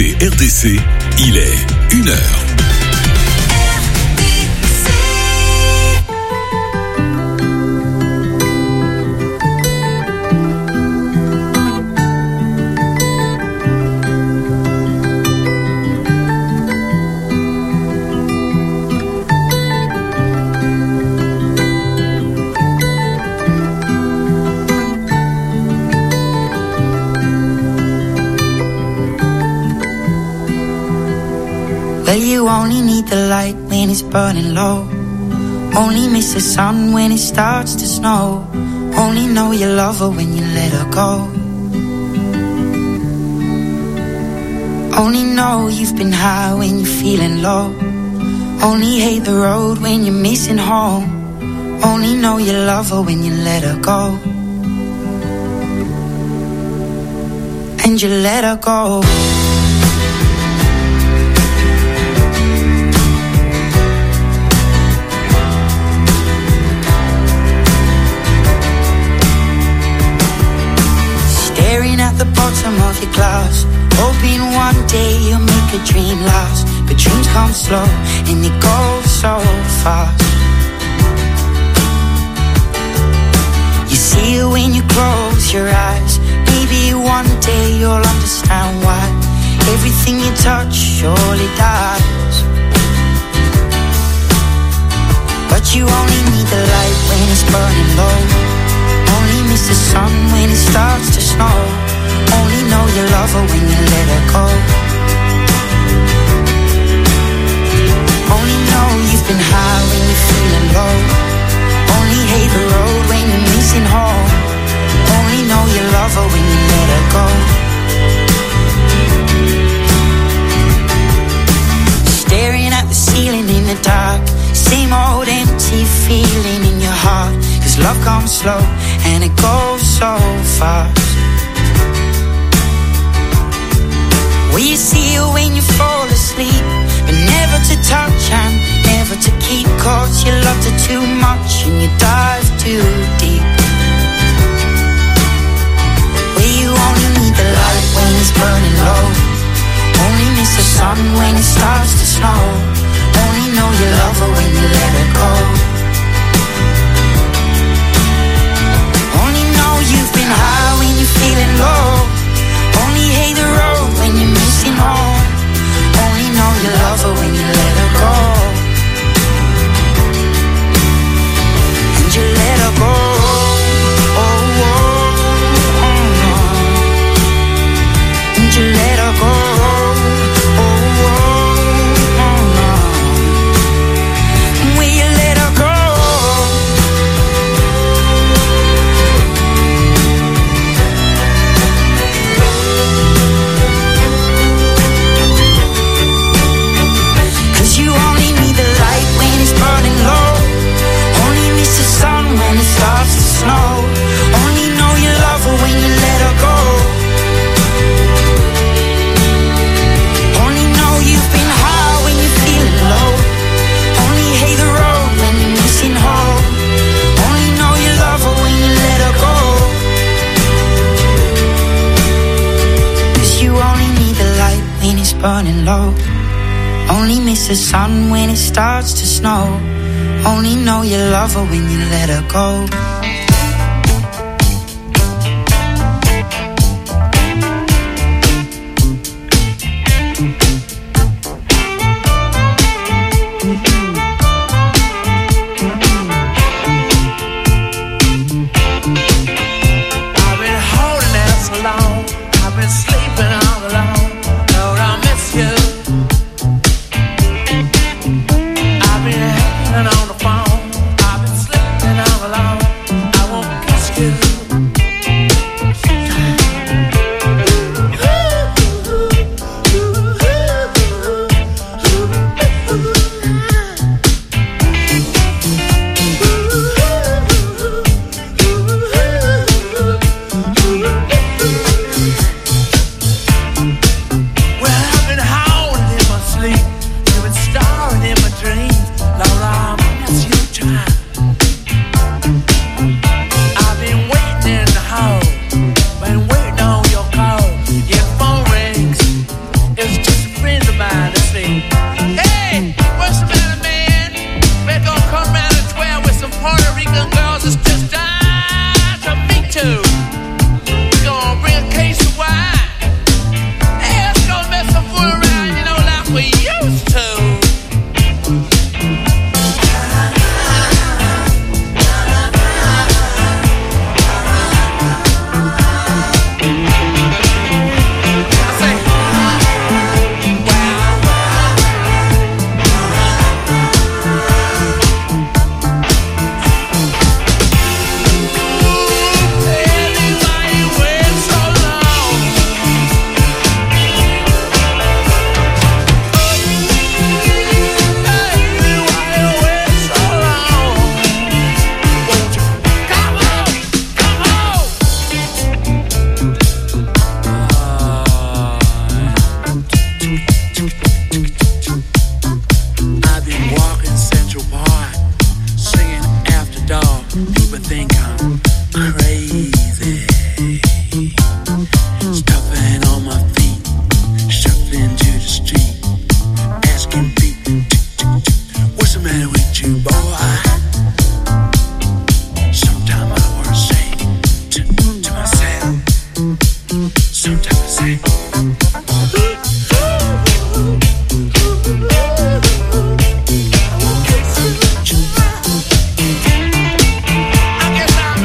écoutez RDC, il est 1h. Well, you only need the light when it's burning low. Only miss the sun when it starts to snow. Only know you love her when you let her go. Only know you've been high when you're feeling low. Only hate the road when you're missing home. Only know you love her when you let her go. And you let her go. At the bottom of your glass, hoping one day you'll make a dream last. But dreams come slow and they go so fast. You see it when you close your eyes. Maybe one day you'll understand why everything you touch surely dies. But you only need the light when it's burning low. Only miss the sun when it starts to snow. Only know you love her when you let her go. Only know you've been high when you're feeling low. Only hate the road when you're missing home. Only know you love her when you let her go. Staring at the ceiling in the dark. Same old empty feeling in your heart. 'Cause love comes slow and it goes so fast. Well, you see it when you fall asleep, but never to touch and never to keep. 'Cause you loved her too much and you dive too deep. Well, you only need the light when it's burning low. Only miss the sun when it starts to snow. Only know you love her when you let her go. Only know you've been high when you're feeling low. Only hate the road when you're missing home. Only know you love her when you let her go. And you let her go. Oh, oh, oh, oh. And you let her go. Oh, oh, oh, oh. Will you let her go? Starts to snow. Only know you love her when you let her go. Only know you've been high when you're feeling low. Only hate the road when you're missing home. Only know you love her when you let her go. 'Cause you only need the light when it's burning low. Only miss the sun when it starts to snow. Only know you love her when you let her go. On the phone, I've been sleeping all alone. I guess I'm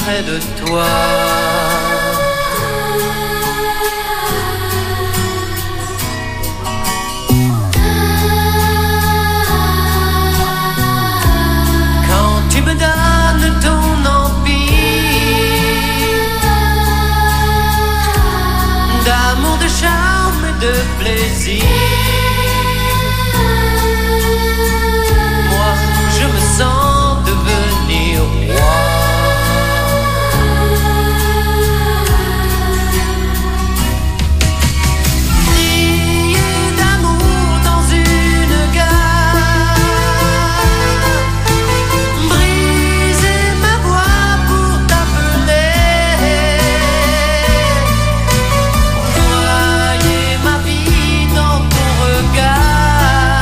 près de toi. Quand tu me donnes ton empire d'amour, de charme et de plaisir, je me sens devenir roi. Prier d'amour dans une gare, briser ma voix pour t'appeler, noyer ma vie dans ton regard,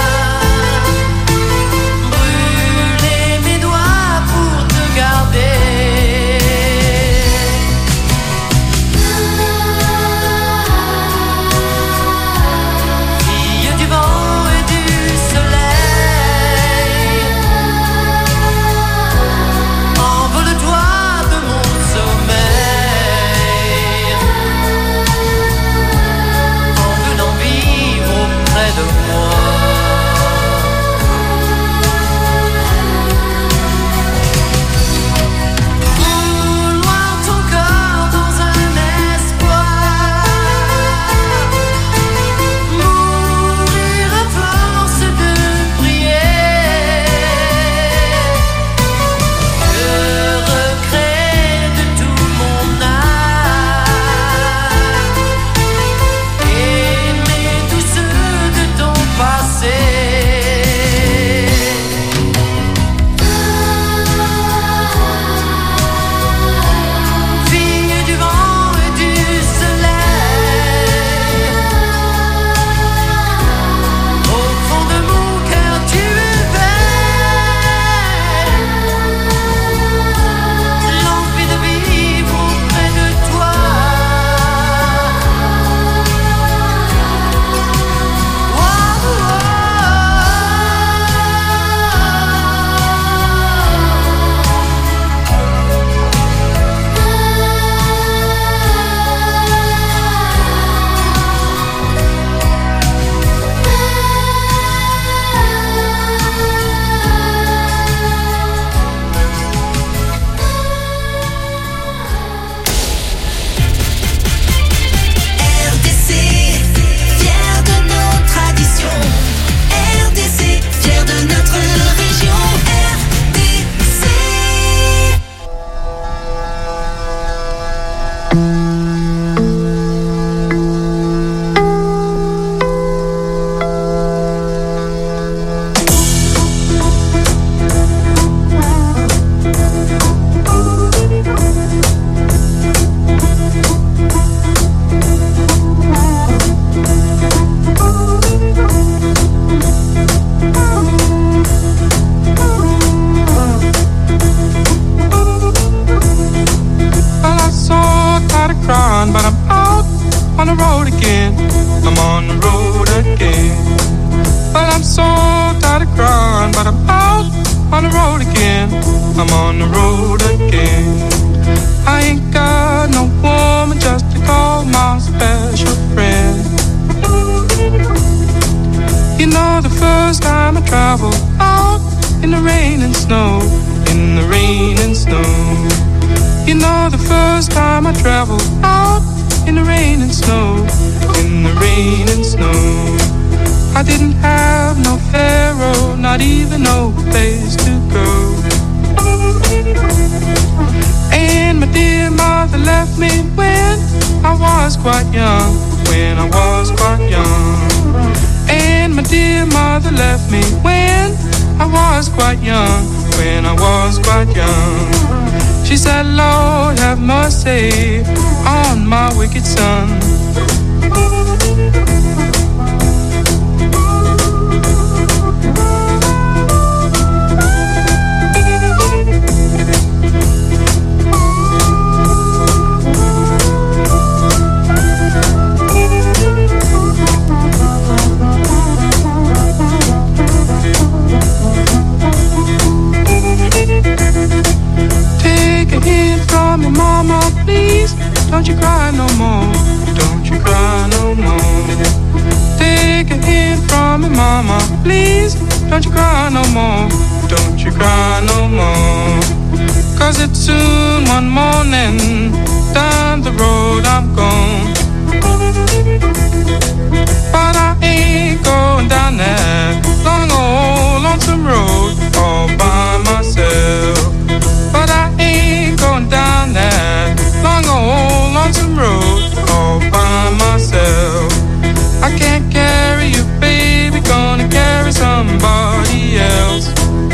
I'm on the road again. I ain't got no woman just to call my special friend. You know the first time I traveled out in the rain and snow, in the rain and snow. You know the first time I traveled out in the rain and snow, in the rain and snow. I didn't have no pharaoh, not even no place to go. And my dear mother left me when I was quite young, when I was quite young. And my dear mother left me when I was quite young, when I was quite young. She said, Lord, have mercy on my wicked son. Take a hit more, don't you cry no more. Take a hint from me, mama, please, don't you cry no more, don't you cry no more. Cause it's soon one morning, down the road I'm gone. But I ain't going down that long old lonesome road all by myself. But I ain't going down that long old lonesome road all by myself. I can't carry you, baby, gonna carry somebody else.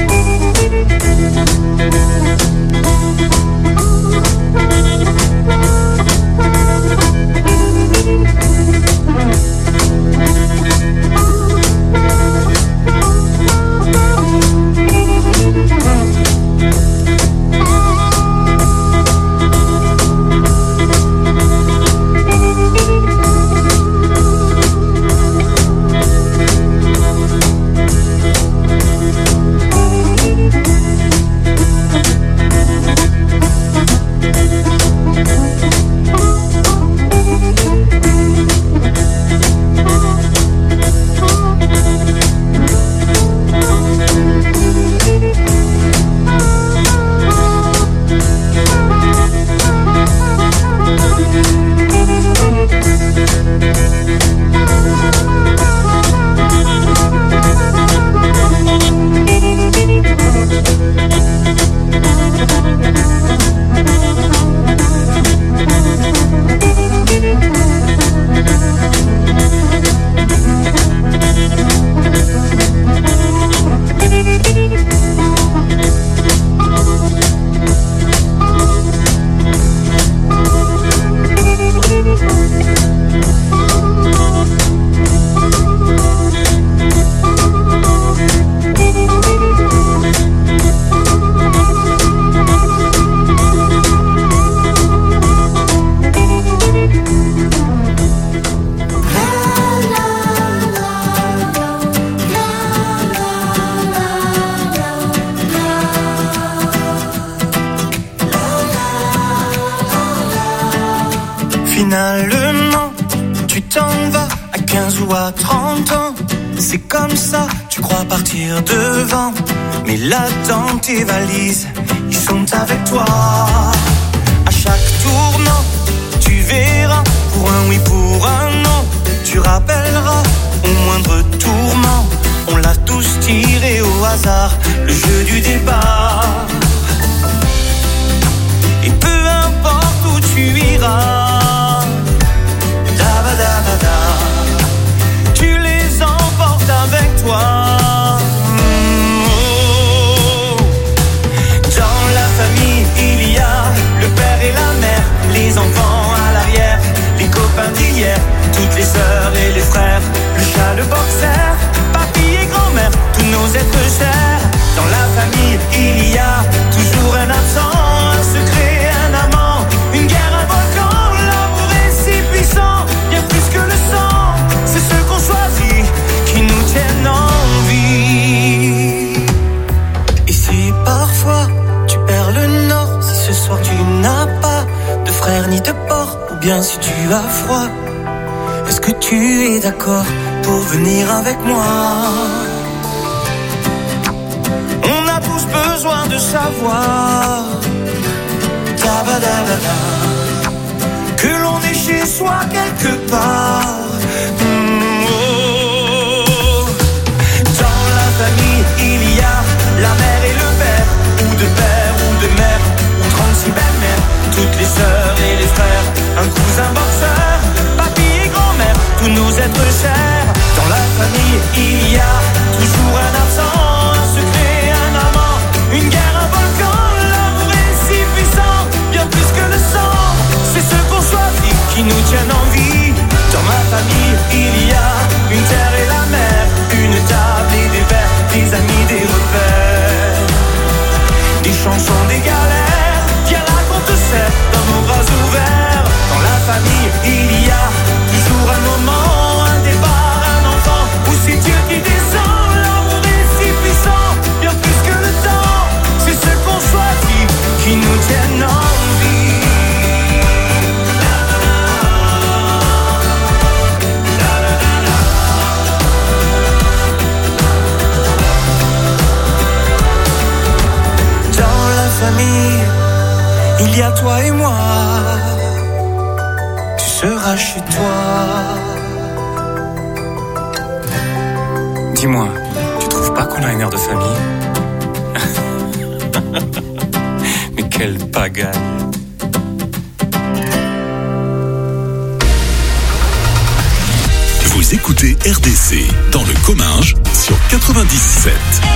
Finalement, tu t'en vas à 15 ou à 30 ans. C'est comme ça, tu crois partir devant. Mais là, dans tes valises, ils sont avec toi. À chaque tournant, tu verras, pour un oui, pour un non. Tu rappelleras au moindre tourment. On l'a tous tiré au hasard, le jeu du départ. Et peu importe où tu iras, tu les emportes avec toi. Dans la famille, il y a le père et la mère, les enfants à l'arrière, les copains d'hier, toutes les sœurs et les frères, le chat, le boxer, papy et grand-mère, tous nos êtres chers. Dans la famille, il y a toujours un absent, un secret, un amant, une guerre, un volcan. L'amour est si puissant, bien plus que le sang. C'est ceux qu'on choisit qui nous tiennent en vie. Et si parfois tu perds le nord, si ce soir tu n'as pas de frère ni de porc, ou bien si tu as froid, est-ce que tu es d'accord pour venir avec moi? On a tous besoin de savoir que l'on est chez soi quelque part. Dans la famille, il y a la mère et le père, ou de père ou de mère, ou 36 belles-mères, toutes les sœurs et les frères, un cousin boxeur, papy et grand-mère, tous nos êtres chers. Dans la famille, il y a toujours un absent, un secret, un amant, une guerre, un volcan. L'amour est si puissant, bien plus que le sang. C'est ceux qu'on choisit qui nous tiennent en vie. Dans ma famille, il y a une terre et la mer, une table et des verres, des amis, des repères, des chansons, des galères. Viens là qu'on te serre dans nos bras ouverts. Dans la famille, il y a toujours un moment, un départ, un enfant, ou c'est Dieu qui descend. L'amour est si puissant, bien plus que le temps. C'est ceux qu'on choisit qui nous tiennent en vie. sera chez toi. Dis-moi, tu trouves pas qu'on a une air de famille? Mais quelle pagaille. Vous écoutez RDC dans le Comminges sur 97.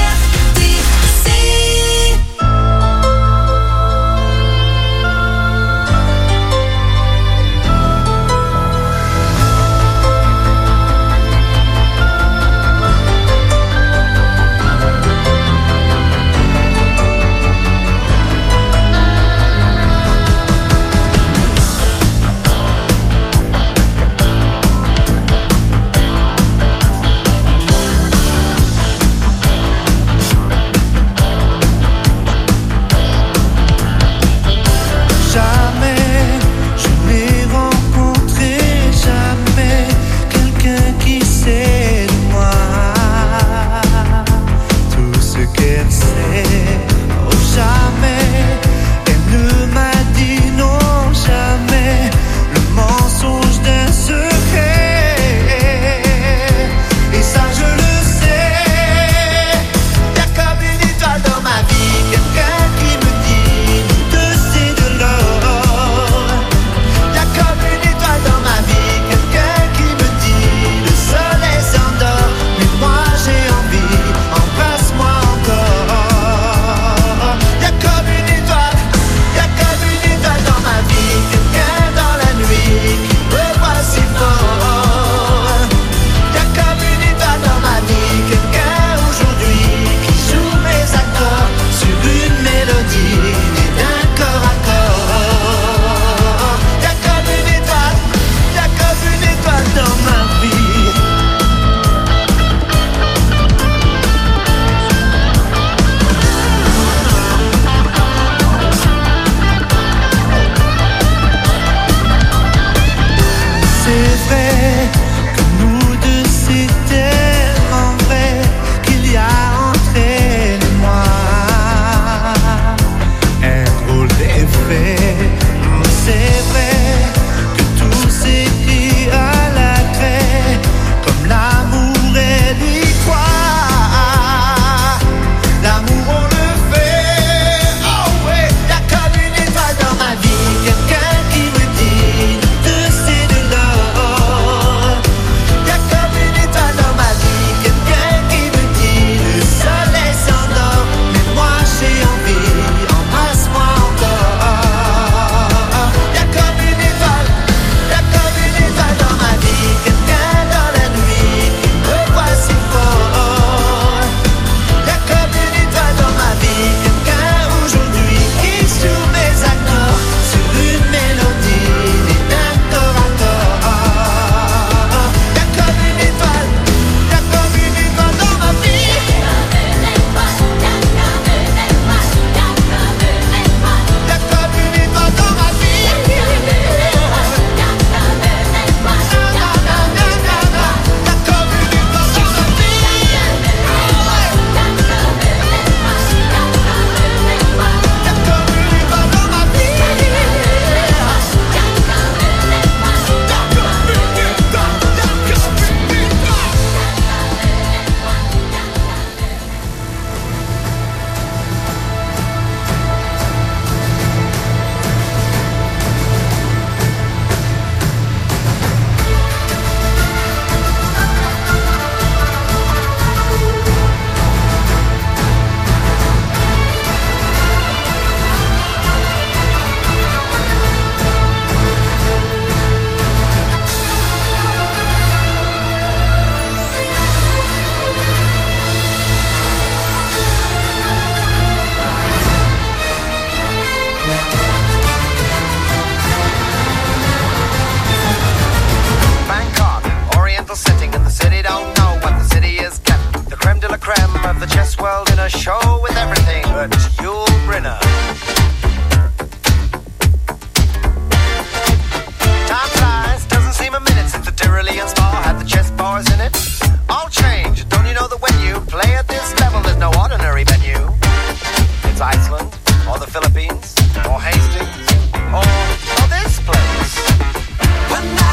or the Philippines, or Hastings, or this place. When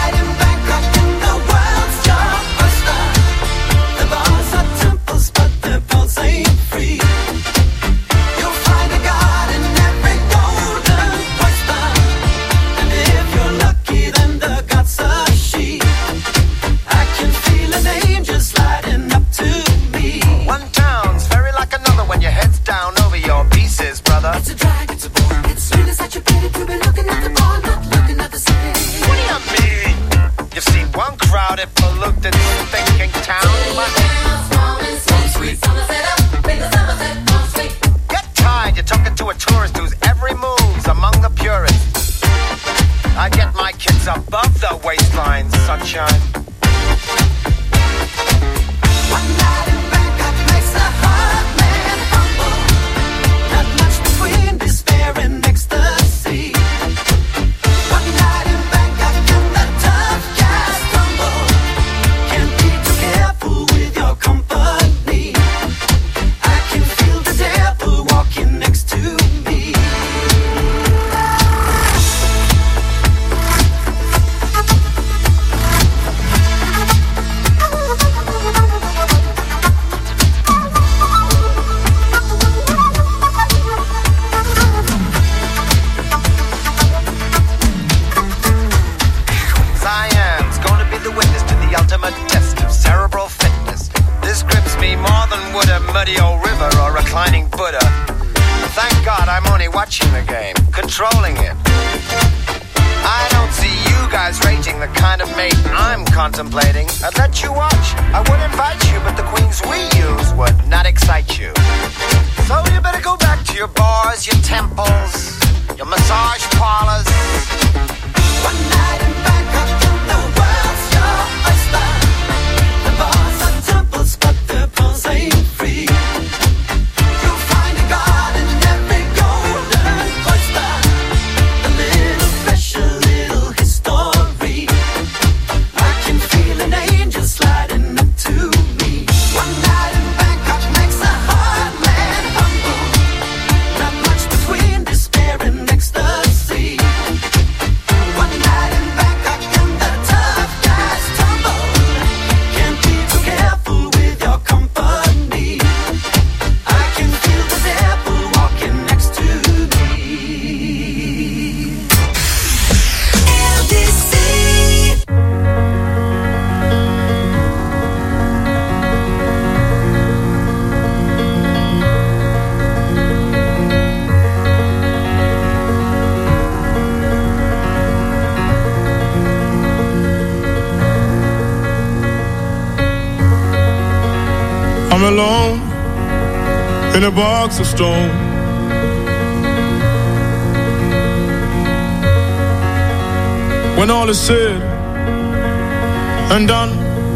crowded, polluted, thinking town. Get tired, you're talking to a tourist whose every move's among the purists. I get my kids above the waistline, sunshine. One night in Bangkok makes a hard man humble. Not much between despair and ecstasy. One night in Bangkok and the tough guys crumble. Can't be too careful with your company. I can feel the devil walking next to me. Cyan's gonna be the witness to the ultimate test of cerebral fitness. This grips me more than would a muddy old river or reclining Buddha. Thank God I'm only watching the game, controlling it. I don't see you guys rating the kind of mate I'm contemplating. I'd let you watch, I would invite you, but the queens we use would not excite you. So you better go back to your bars, your temples, your massage parlors. One night in Bangkok and the world's your oyster. The bars are temples, but the pearls ain't free. You'll find a god in every golden oyster. A little special, little history. I can feel an angel sliding up to me. One night in Bangkok makes a hard man humble. Not much between despair and ecstasy. One night in Bangkok and the tough guys tumble. Can't be too careful with your company. I can feel the devil walking next to me. LDC. I'm alone in a box of stone. When all is said and done,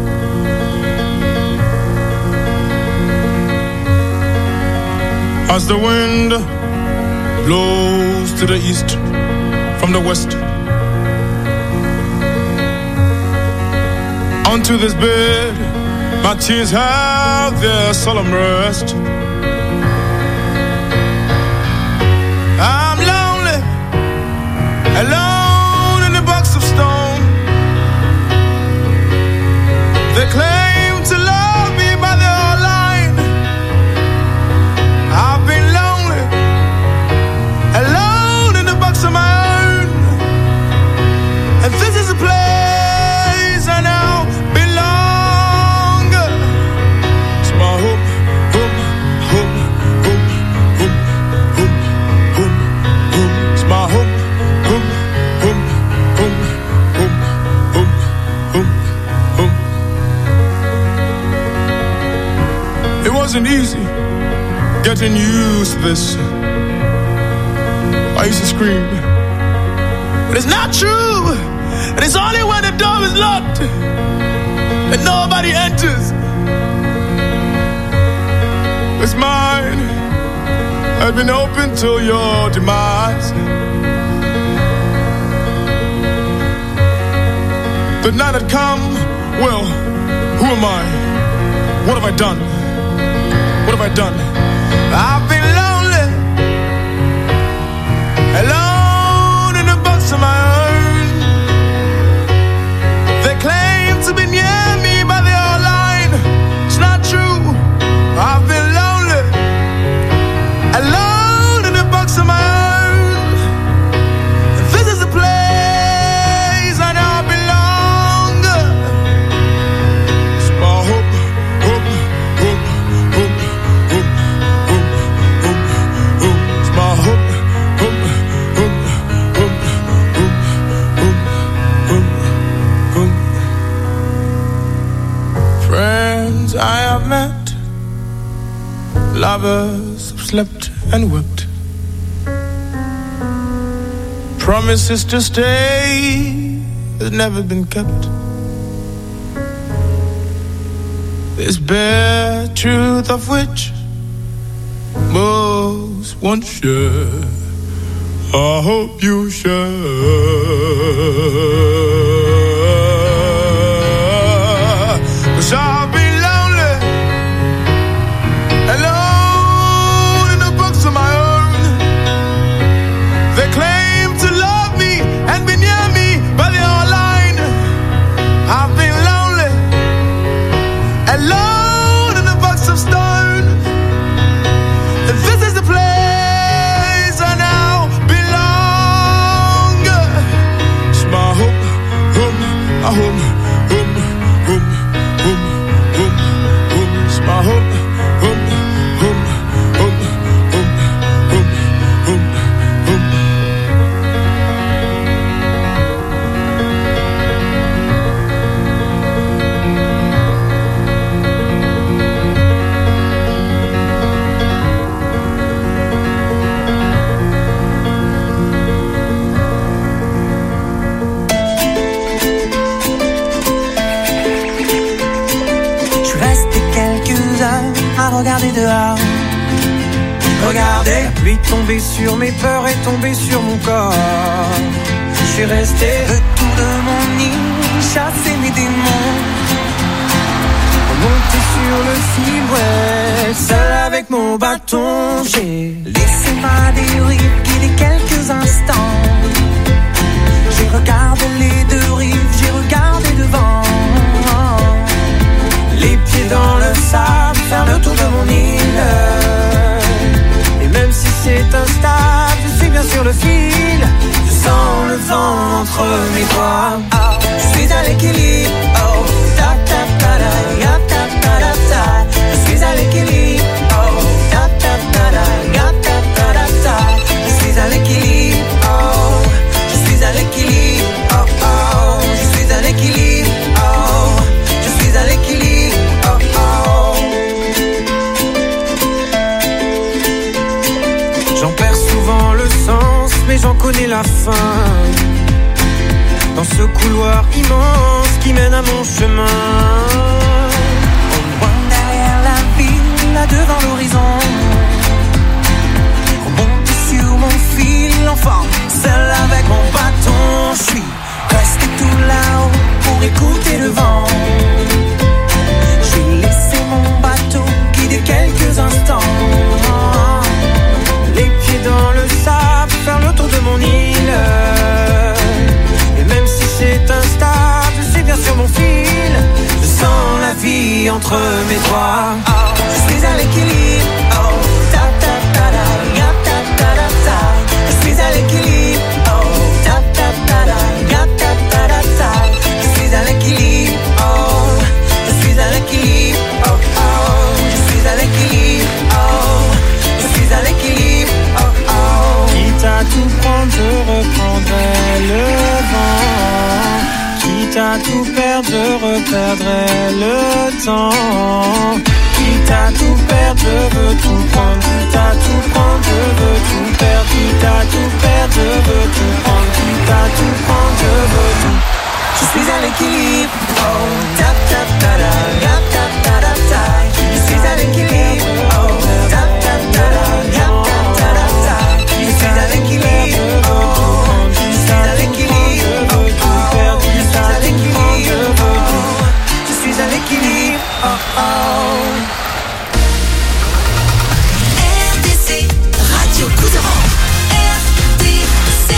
as the wind blows to the east from the west, onto this bed my tears have their solemn rest. I'm lonely, alone in a box of stone. They claim to love me by their line. I've been lonely, alone in a box of my own. And this is a place I now belong. It wasn't easy getting used to this. I used to scream, but it's not true. And it's only when the door is locked that nobody enters. It's mine had been open till your demise. The night had come. Well, who am I? What have I done? What have I done? I've been lonely, alone in a box of my own. They claim to be near me, but they all lying. It's not true. I've been lonely, alone in a box of my own. This is the place I now belong. It's my hope, hope, hope, hope, hope, hope, Lovers have slept and wept. Promises to stay has never been kept. This bare truth of which most won't share. I hope you share. 'Cause I've been lonely, alone in the books of my own. They claim to love me and be near me, but they all line. I've been lonely, alone in the box of stone. And this is the place I now belong. It's my home, home, my home, home, home, home, home, home. It's my home, home, home, home, home, home, home, home. Je suis resté quelques heures à regarder dehors. Regardez la pluie tomber sur mes peurs et tomber sur mon corps. Je suis resté autour de mon nid, chasser mes démons. Remonter sur le fil, ouais, seul avec mon bâton. J'ai laissé ma dérive guider quelques instants. J'ai regardé les deux rives, j'ai regardé devant. Les pieds dans le sable, faire le tour de mon île. Et même si c'est instable, je suis bien sur le fil. Je sens le vent entre mes doigts. Oh, je suis à l'équilibre. Oh, ta ta ta da, ya ta ta da ta. Je suis à l'équilibre. Oh, ta ta ta da, ya ta ta da ta. Je suis à l'équilibre. Oh, je suis à l'équilibre. Oh oh, je suis à l'équilibre. Oh, je suis à l'équilibre. Oh oh. J'en perds souvent le sens, mais j'en connais la fin. Dans ce couloir immense qui mène à mon chemin. Au loin derrière la ville, là devant l'horizon. Remonter sur mon fil, l'enfant, seul avec mon bâton. Je suis resté tout là-haut pour écouter le vent. J'ai laissé mon bateau guider quelques instants. Les pieds dans le sable, faire le tour de mon île. Et même si c'est instable, je suis bien sur mon fil. Je sens la vie entre mes doigts. Oh, je suis à l'équilibre. Oh, ta ta ta da, ya ta ta da ta. Je suis à l'équilibre. Oh, ta ta ta da, ya ta ta da ta. Je suis à l'équilibre. Oh, je suis à l'équilibre. Oh oh, je suis à l'équilibre. Oh, je suis à l'équilibre. Oh oh. Quitte à tout prendre, je reprendrai le vent. Quitte à tout perdre, je reperdrai le temps. Quitte à tout perdre, je veux tout prendre. Quitte à tout prendre, je veux tout perdre. Quitte à tout perdre, je veux tout prendre. Quitte à tout prendre, je veux tout. Je suis à l'équilibre. Oh, ta ta ta da, ya ta ta da ta. Je suis à l'équilibre. Oh, ta ta ta da, ya ta ta da ta. Je suis à l'équilibre. Oh, je suis à l'équilibre. Oh, je suis à l'équilibre. Je suis à l'équilibre. Oh oh. RDC Radio Coup de Vent. RDC.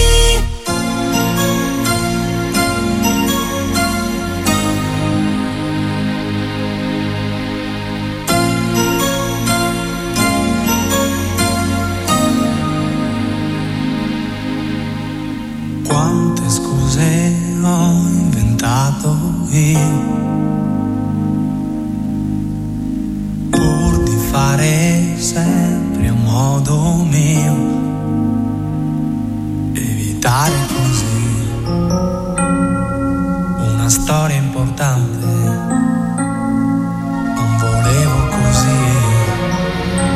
Quante scuse ho inventato io pur di fare sempre a modo mio, evitare così una storia importante. Non volevo così.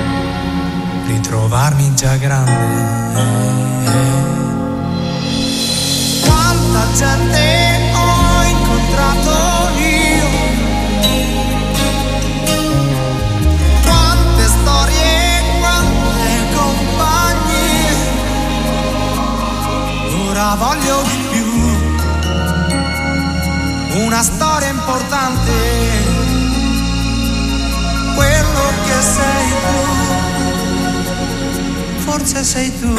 una storia importante, quello che sei tu, forse sei tu.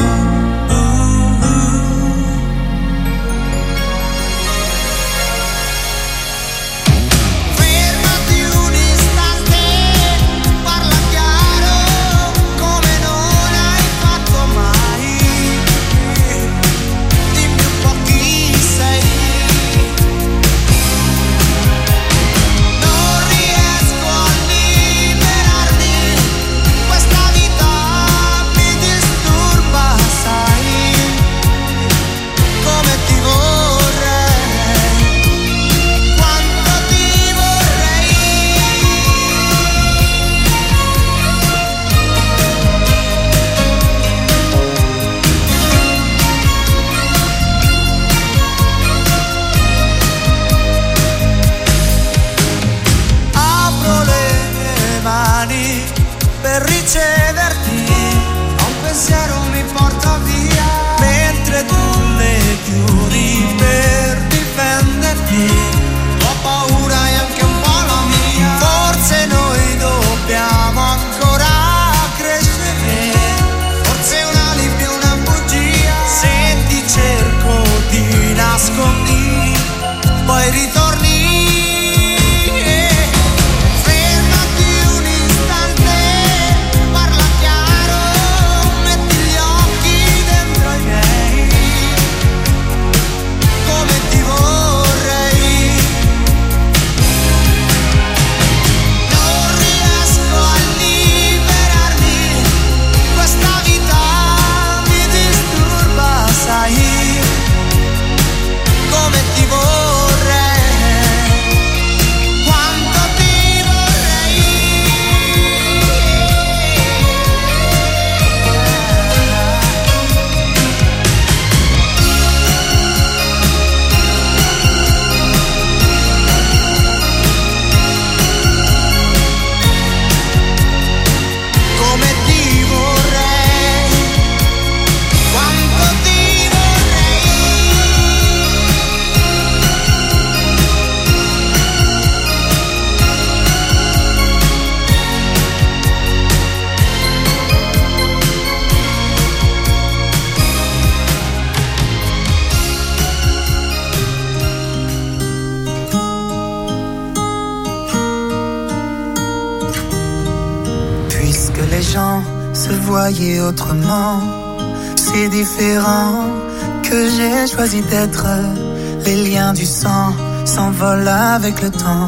Autrement, c'est différent que j'ai choisi d'être. Les liens du sang s'envolent avec le temps.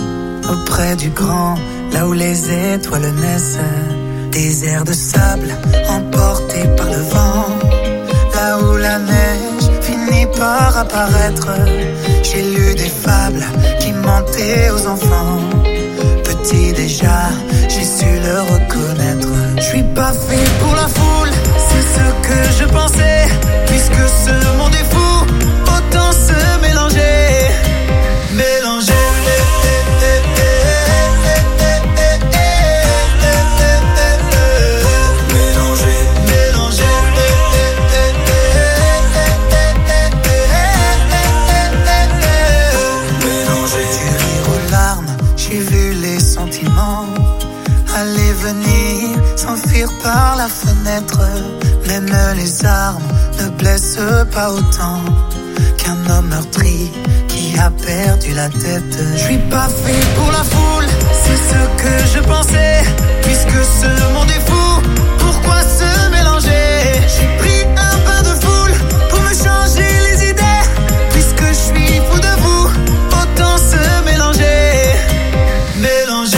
Auprès du grand, là où les étoiles naissent. Des airs de sable emportés par le vent. Là où la neige finit par apparaître. J'ai lu des fables qui mentaient aux enfants. Petit déjà, j'ai su le reconnaître. Je suis pas fait pour la foule, c'est ce que je pensais. Puisque ce monde est fou, autant se mélanger. Mélanger. Par la fenêtre, même les armes ne blessent pas autant qu'un homme meurtri qui a perdu la tête. Je suis pas fait pour la foule, c'est ce que je pensais. Puisque ce monde est fou, pourquoi se mélanger? J'ai pris un bain de foule pour me changer les idées. Puisque je suis fou de vous, autant se mélanger. Mélanger.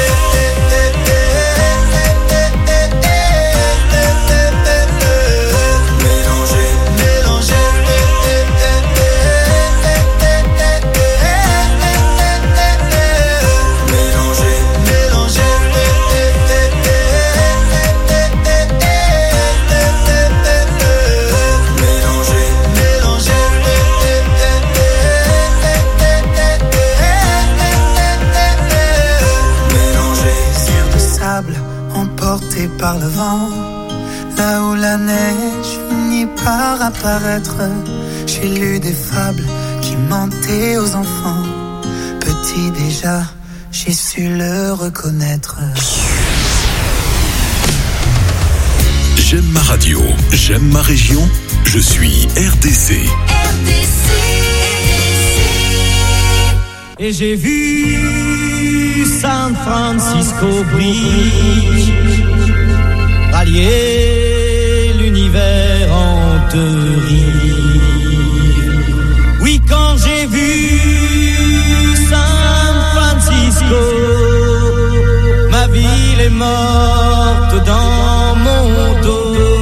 Par le vent, là où la neige finit par apparaître. J'ai lu des fables qui mentaient aux enfants. si déjà j'ai su le reconnaître. J'aime ma radio, j'aime ma région, je suis RDC. Et j'ai vu San Francisco Bridge rallier l'univers en deux rives. Oui, quand j'ai vu San Francisco, ma ville est morte dans mon dos.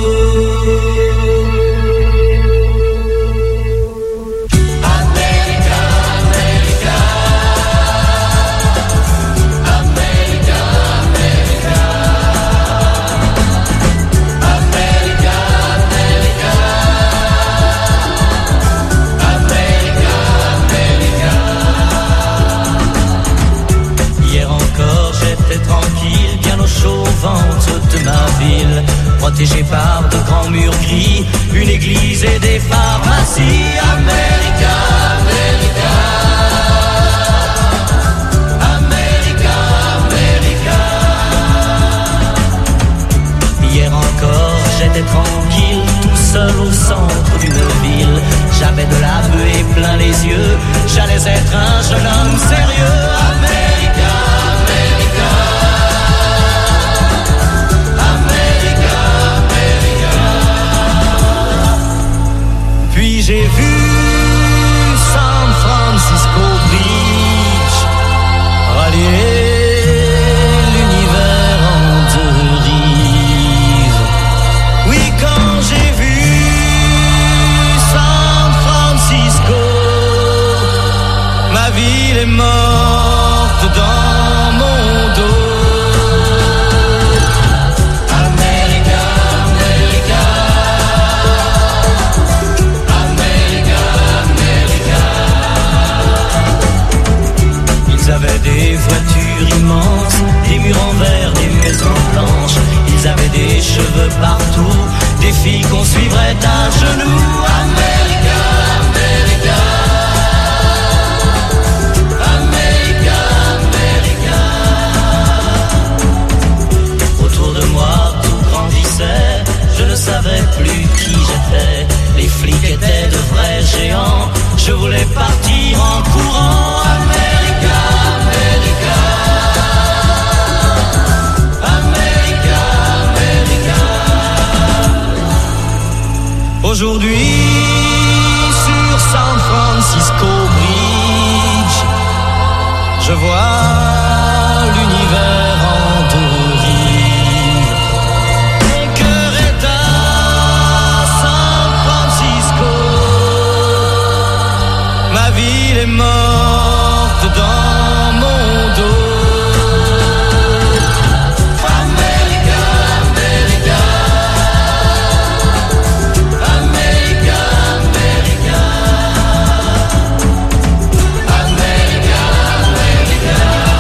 Tranquille, bien au chaud ventre de ma ville, protégé par de grands murs gris, une église et des pharmacies. America, America, America, America. Hier encore, j'étais tranquille, tout seul au centre d'une ville. J'avais de la buée plein les yeux, j'allais être un jeune homme sérieux. America, America. Puis j'ai vu San Francisco Bridge rallier l'univers en deux rives. Oui, quand j'ai vu San Francisco, ma ville est morte dans mon dos. Ils avaient des voitures immenses, des murs en verre, des maisons blanches. Ils avaient des cheveux partout, des filles qu'on suivrait à genoux. America, America, America, America. Autour de moi, tout grandissait, je ne savais plus qui j'étais. Les flics étaient de vrais géants, je voulais partir en courant. America, America, America, America. Aujourd'hui, sur San Francisco Bridge, je vois l'univers en deux rives. Mon cœur est à San Francisco, ma ville est morte dans mon dos. America, America, America, America, America, America.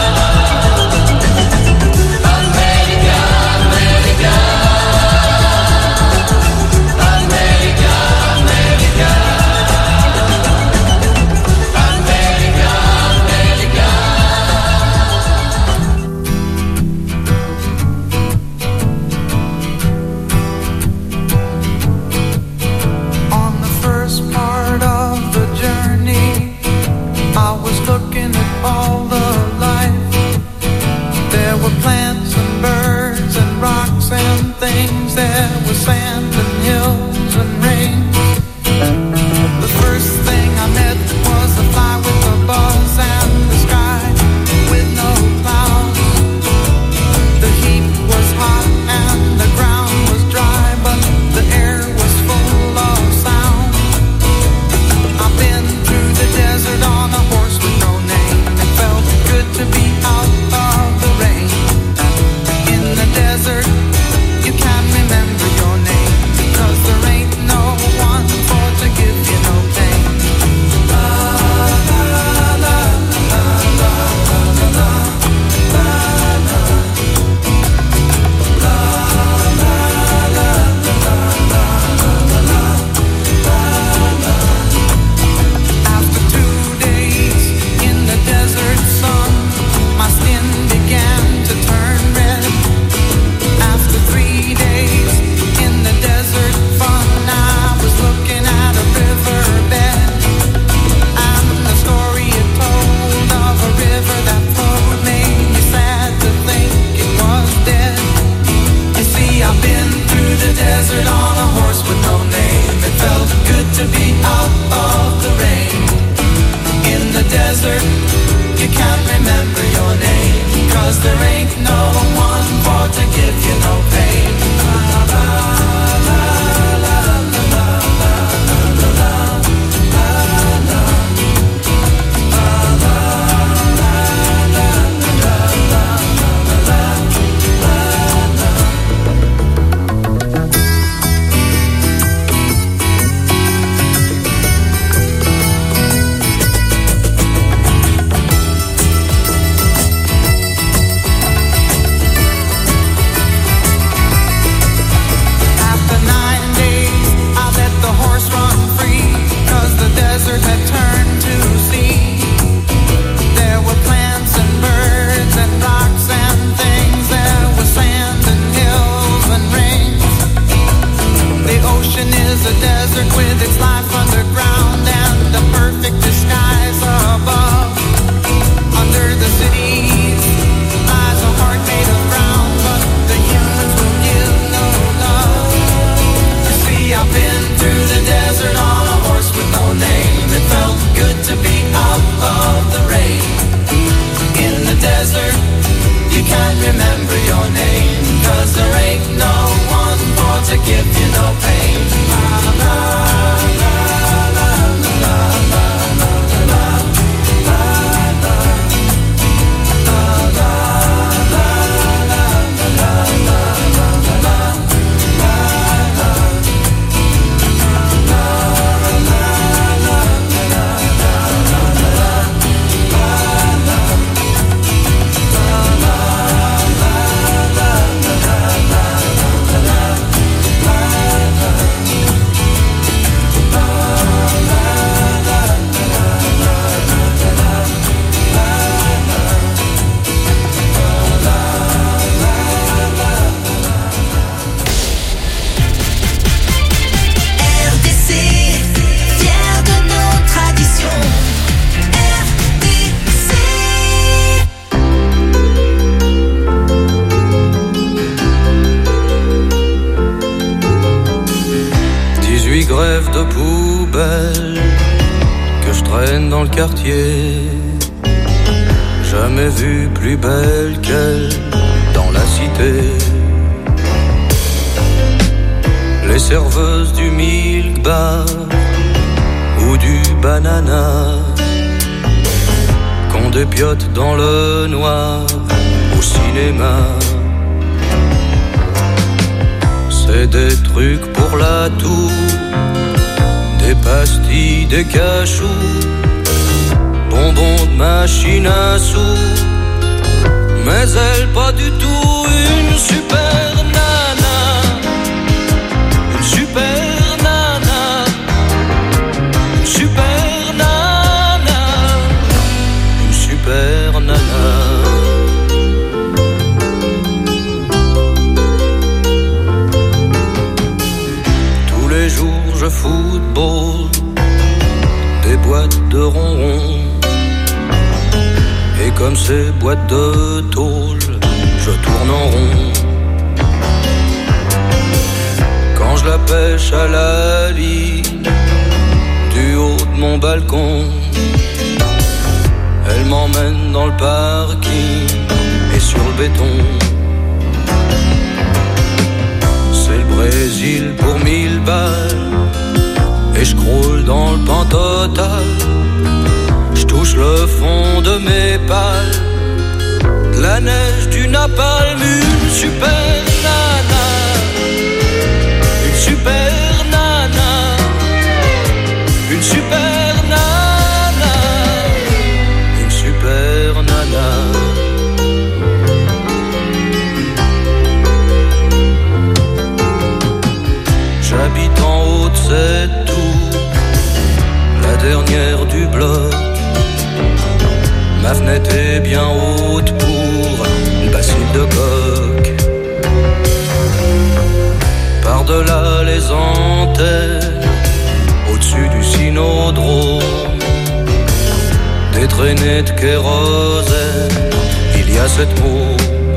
desert, you can't remember your name, 'cause there ain't no one for to give you no pain. La, la, la, la, la, la, la, la, la, had turned to sea. There were plants and birds and rocks and things. There was sand and hills and rings. The ocean is a desert with its life underground and the perfect disguise above. Under the cities lies a heart made of brown, but the humans will give no love. You see, I've been through the desert on a horse with no name. It felt good to be out of the rain. In the desert, you can't remember your name, 'cause there ain't no one for to give you no pain. La, la, la, la, la, la, la, la, la, la, Grève de poubelle que je traîne dans le quartier. Jamais vu plus belle qu'elle dans la cité. Les serveuses du milk bar ou du banana qu'on dépiote dans le noir au cinéma. C'est des trucs pour la toux, des pastilles, des cachous, bonbons de machine à sous. Mais elle pas du tout une super nana. Une super nana. Une super nana. Une super nana. Je football, des boîtes de ronron. Et comme ces boîtes de tôle, je tourne en rond. Quand je la pêche à la ligne, du haut de mon balcon, elle m'emmène dans le parking et sur le béton. C'est le Brésil pour 1000 balles. Et je croule dans le pan total. Je touche le fond de mes pales. De la neige, du napalm, une super nana. Une super nana. Une super nana. Une super nana. J'habite en haut de cette tour, la dernière du bloc. Ma fenêtre est bien haute pour une bassine de coque. Par-delà les antennes, au-dessus du cynodrome, des traînées de kérosène, il y a cette môme.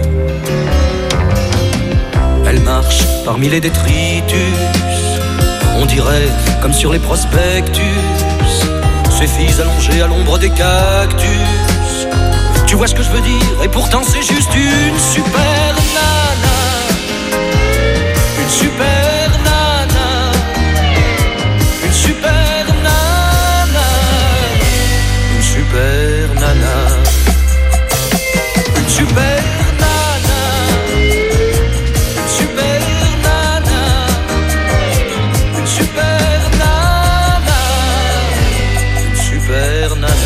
Elle marche parmi les détritus, on dirait comme sur les prospectus, ces filles allongées à l'ombre des cactus. Tu vois ce que je veux dire, et pourtant c'est juste une super nana. Une super nana. Une super nana. Une super nana. Une super nana. Une super nana. Une super nana. Une super nana.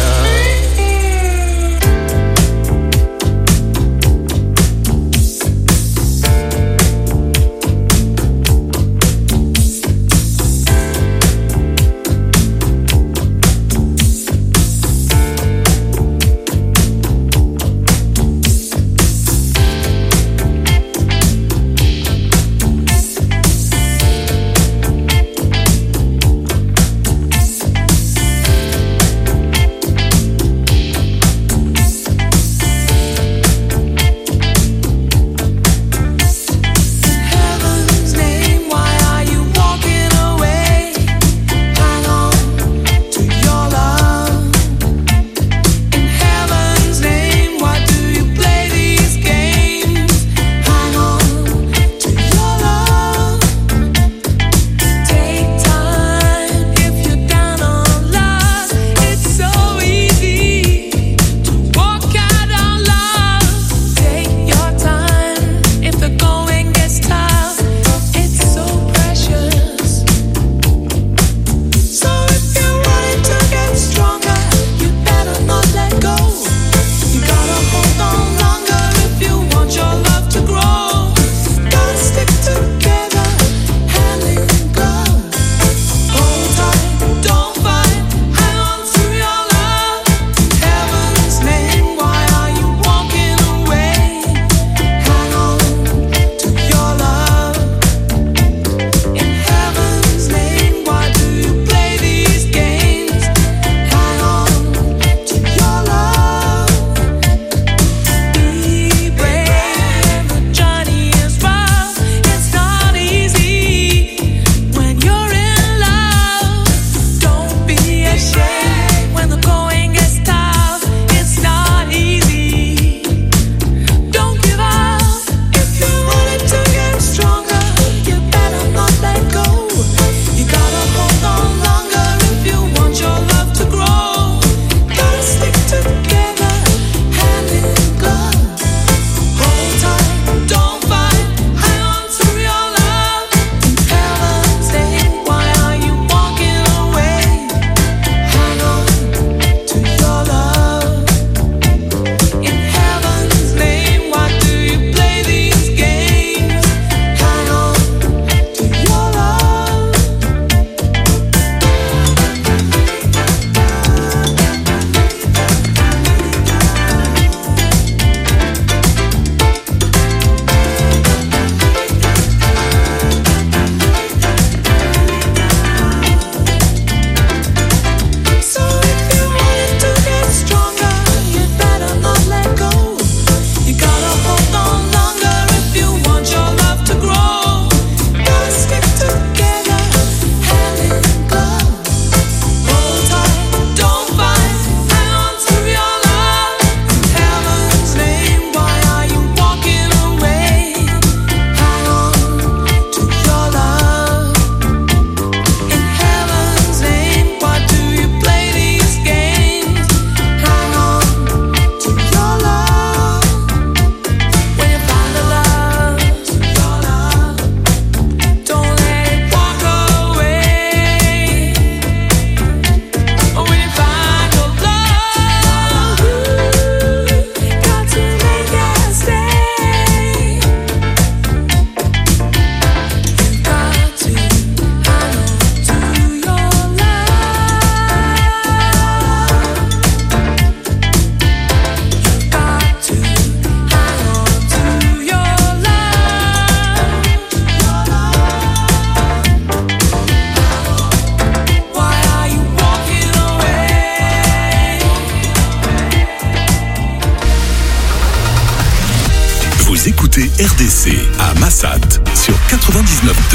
Vous écoutez RDC à Massat sur 99.2.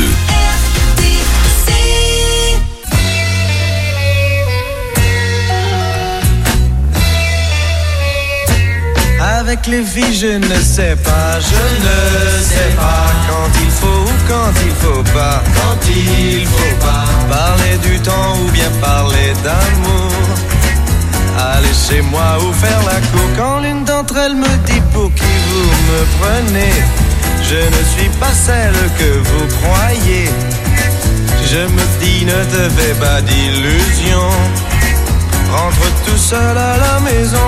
Avec les filles je ne sais pas, je ne sais pas quand il faut ou quand il faut pas, quand il faut pas parler du temps ou bien parler d'amour. Aller chez moi ou faire la cour. Quand l'une d'entre elles me dit pour qui vous me prenez, je ne suis pas celle que vous croyez. Je me dis ne te fais pas d'illusions, rentre tout seul à la maison.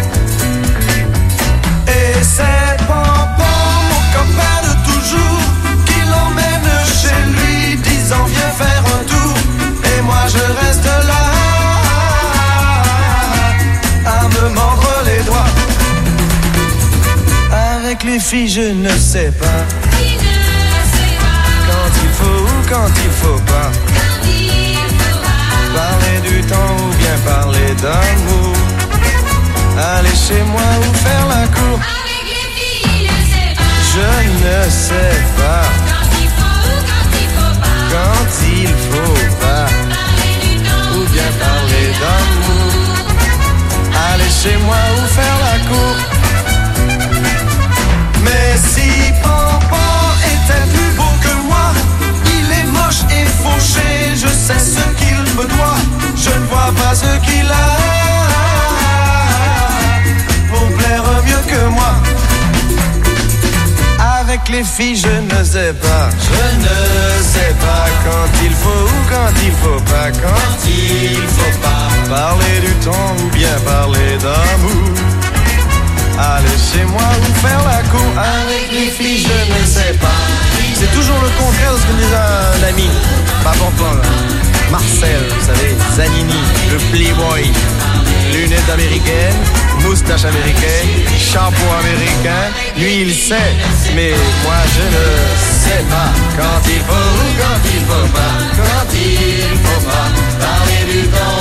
Et c'est Pampan, mon copain de toujours, qui l'emmène chez lui, disant viens faire un tour. Et moi je reste là à me mordre les doigts. Avec les filles je ne sais pas quand il faut ou quand il faut pas parler du temps ou bien parler d'amour. Aller chez moi ou faire la cour. Avec les filles, je ne sais pas quand il faut ou quand il faut pas. Quand il faut pas Parler du temps ou bien parler d'amour. Aller chez moi ou faire la cour. Mais si Pampan était plus beau que moi, il est moche et fauché, je sais ce qu'il me doit, je ne vois pas ce qu'il a pour plaire mieux que moi. Avec les filles je ne sais pas, je ne sais pas quand il faut ou quand il faut pas, quand il faut pas parler du temps ou bien parler d'amour. Aller chez moi ou faire la cour. Avec les filles je ne sais pas. C'est toujours le contraire de ce que me disait un ami, pas Pampan, Marcel, vous savez, Zanini, le playboy, lunettes américaines, moustache américaine, shampoing américain. Lui il sait, mais moi je ne sais pas quand il faut ou quand il faut pas, quand il faut pas parler du temps